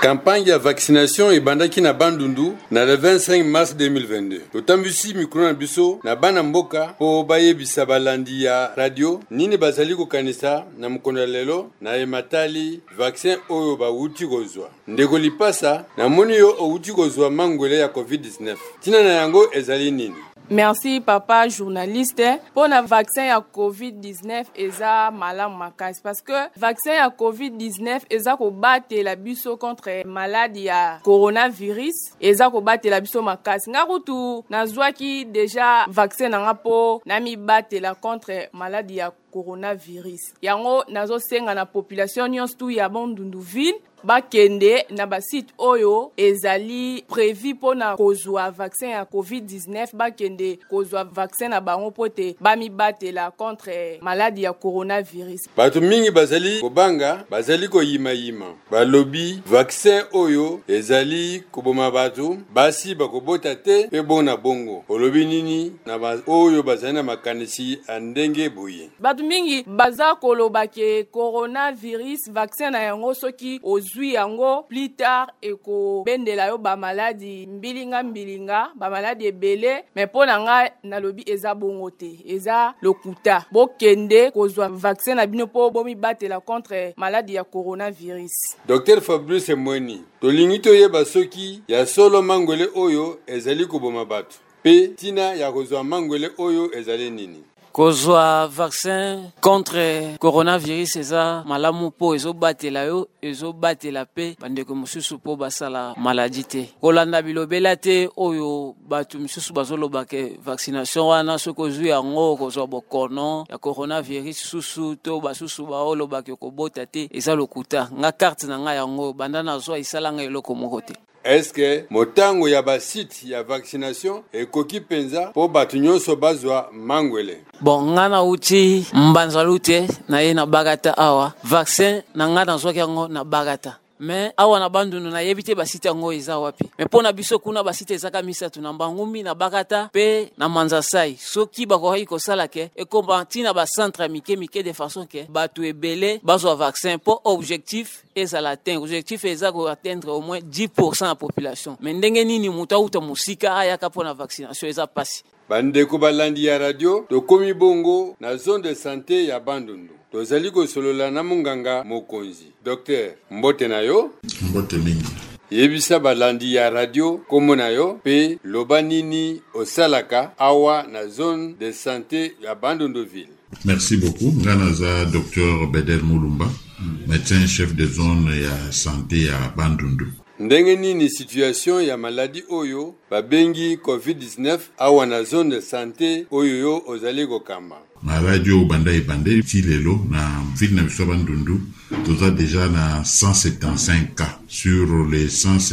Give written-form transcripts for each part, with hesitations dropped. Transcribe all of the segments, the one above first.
Campagne ya vaccination ebandaki na Bandundu na le 25 mars 2022. Totambisi mikro na biso na bana mboka po bayebisa balandi ya radio nini bazali kokanisa na mkono lelo na ematali vaccin oyo bawuti kozwa. Ndeko lipasa na moni yo outi kozwa mangwele ya COVID-19. Tina na yango ezali nini? Merci papa journaliste. Pour le vaccin à COVID-19 eza malamu makasi parce que vaccin à COVID-19 eza ko battre la biso contre maladie ya coronavirus eza ko battre la biso makasi. Ngarutu nazwaki déjà vaccin nanga po na mi battre la contre maladie ya coronavirus. Yango nazo senga na population nyonso tu ya Bandundu ville bakende na ba site oyo ezali prévu pona kozwa vaccin ya COVID-19 bakende kozwa vaccin na bango pote bami batela contre maladie ya coronavirus. Batu mingi bazali kobanga bazali koyima balobi vaccin oyo ezali koboma batu basi bakobota te pe bona bongo olobi nini na oyo bazali na makanisi andenge boye. Batu mingi baza koloba ke coronavirus vaccin na yango soki zui yango plus tard eko bendela yo ba maladie mbilinga ba maladie ebele mais pona nga na lobi eza bongo te eza lokuta bokende kozwa vaccin na bino po bomi batela contre maladie ya coronavirus. Dr Fabrice Mweni tolingi toyeba soki ya solo mangwele oyo ezali koboma batu pe tina ya kozwa mangwele oyo ezali nini? Kozwa vaccin contre coronavirus eza malamu po ezobatela yo ezobatela pe bandeko mususu po basala maladie te kolanda bilobela te oyo batu mususu bazoloba ke vaccination wana soko zwi yango kozwa bokono ya coronavirus susu to basusu baoloba ke kobota te eza lokuta nga carte na nga yango banda nazwa isalanga eloko moko te. Est-ce que motango ya ba site ya vaccination ekoki penza po batu nyonso bazwa mangwele? Bon, ngana uti mbanzalute na ye na bagata awa vaccin na ngana zwaki yango na bagata. Mais awa na Bandundu na yebite ba site yango eza wapi? Mais pona biso kuna ba site ezaka misatu na Mbangumi na Bagata pe na Manzasai. Soki bakoki kosala ke e kombanti na ba centre mike de façon ke batu ebele bazwa vaccin pour objectif ezala atteindre. Objectif eza ko atteindre au moins 10% la population. Mais ndenge nini muta uta musika ayaka pona vaccination eza pasi. Bandeko balandi ya radio tokomi bongo na zone de santé ya Bandundu. Tozali kosolola na munganga mokonzi. Docteur Mbote na yo? Mbote mingi. Yebisa balandi ya radio komo na yo pe loba nini osalaka awa na zone de santé ya Bandundu ville. Merci beaucoup. Nganaza Dr Bedel Mulumba, médecin chef de zone ya santé ya Bandundu. Ndenge nini situation ya maladie oyo babengi COVID-19 awa na zone de santé oyo yo ozali kokamba? Maladie banda ebande tilelo na ville na biso Bandundu toza déjà na 175 cas. Sur les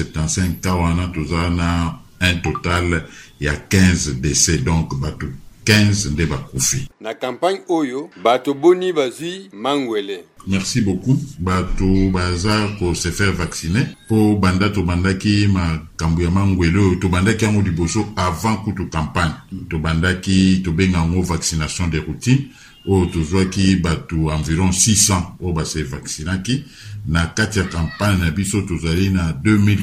175 cas wana toza na un total ya 15 décès donc bato 15 nde bakufi. Na campagne oyo bato boni bazui mangwele. Merci beaucoup. Bato baza ko se faire vacciner po banda to bandaki makambu ya mangwele to bandaki yango liboso avant kutu campagne. To bandaki to benga ngo vaccination de routine o to zwaki bato environ 600 o ba se vaccinaki na kati ya campagne na biso to zali na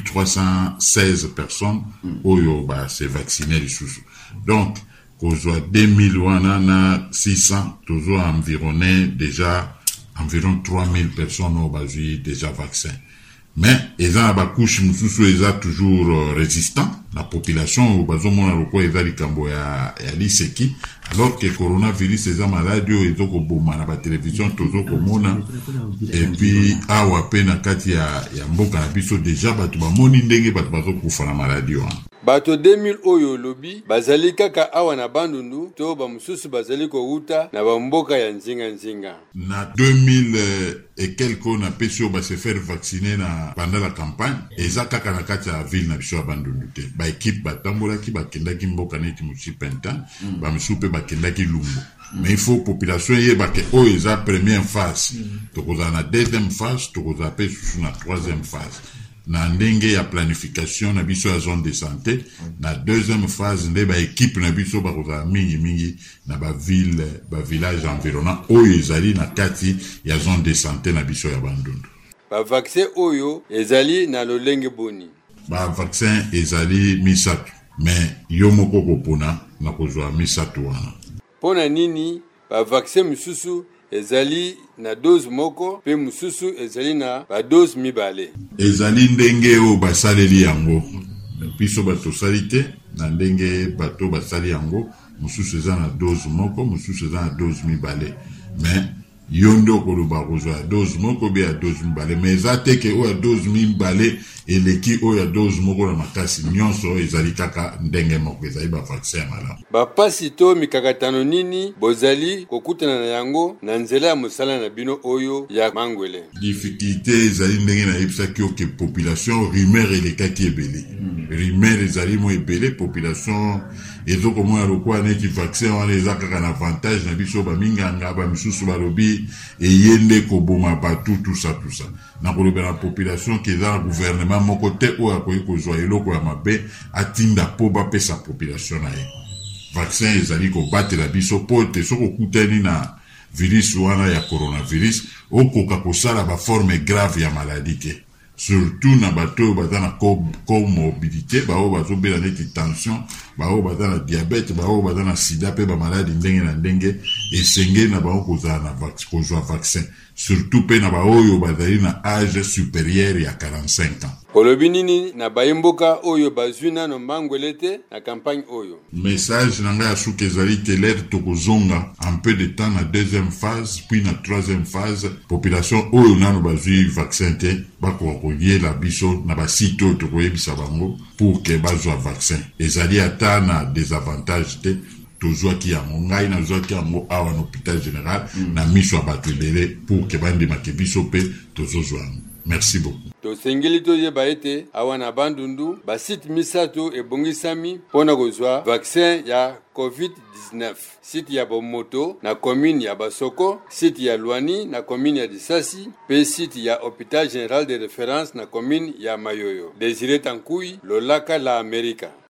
2316 personnes oyo ba se vacciner lisusu. Donc kozwa 2000 wana na 600 tozo environné déjà environ 3000 personnes ont bazui déjà vaccin. Mais eza ba couche mususu eza toujours résistant. La population bazomona loko eza likambo ya liseki alors que coronavirus eza maladie ezo ko boma na ba télévision tozo komona et puis awa pe na kati ya mboka na biso déjà batu ba moni ndenge batu bazo kufa na maladie wana. Bato 2000 oyo lobi bazali kaka awa na Bandundu to ba mususu bazali ko uta na ba mboka ya nzinga. Na 2000 et quelques na pesio ba se faire vacciner na pendant la campagne eza kaka na kati ya ville na biso ya Bandundu te. Ba équipe batambolaki bakendaki mboka neti Mutsipenta ba misupe bakendaki Lumbu. Mais il faut population yeba ke o eza première phase. Tokoza na deuxième phase, tokoza pe na troisième phase. Na ndenge ya planification na biso ya zone de santé na deuxième phase nde ba équipe na biso ba koza mingi na ba ville ba village environnant oyo ezali na kati ya zone de santé na biso ya Bandundu. vaccin oyo ezali na lolenge boni. Vaccin ezali misatu, mais yo moko kopona na kozwa misatu wana. Pona nini vaccin mususu ezali na dose moko pe mususu ezali na dose mibale? Ezali ndenge o basaleli yango. Biso bato salite na ndenge bato basali yango, mususu eza na dose moko, mususu eza na dose mibale. Mais yondo koloba kozwa dose moko be ya dose mibale, mais eza teke o ya dose mibale eleki o ya dose moko na makasi, nyonso ezali kaka ndenge moko, ezali ba vaccin malamu. Bapasi to mikakatano nini bozali kokutana na yango na nzela ya mosala na bino oyo ya mangwele? Difficulté ezali ndenge na yebisaki oke population rumeur elekaki ebele. Rumeur ezali mo ebele, population ezokomona lokwa neti vaccin wana eza kaka na avantage na biso baminganga bamisusu balobi eyende koboma batu tout ça. Na koloba na population ke eza na gouvernement moko te oyo akoki kozwa eloko ya mabe atinda po bapesa population na ye. Vaccin ezali kobatela biso po te soko kutani na virus wana ya coronavirus okoka kosala ba forme grave ya maladie ke. Surtout na bato bata na comorbidité, bao bazobela neti tension, bao bata na diabète, bao bata na sida pe ba maladi ndenge na ndenge, esenge na bao kozala na kozwa vaccin. Surtout pe na baoyo bazali na âge supérieur ya 45 ans. Olobi nini na bayemboka oyo bazwina no mangwelete na campagne oyo? Message nanga ya souke ezali te l'air tokozonga un peu de temps na deuxième phase, puis na troisième phase, population oyo nano bazwi vaccin te, bakokoye la biso na basito tokoyebisa bango pour que bazwa vaccin. Ezali ata na désavantage te, tozwaki yango ngai nazwaki yango awa na hôpital général na miso ya bato ebele pour que bandimake biso pe tozozwa yango. Merci beaucoup. Tosengeli toyeba ete awa na Bandundu basite misato ebongisami pona kozwa vaccin ya COVID-19. Site ya Bomoto na commune ya Basoko, site ya Luani na commune ya Disasi, pe site ya hôpital général de référence na commune ya Mayoyo. Désiré Tankui, Lolaka la Amerika.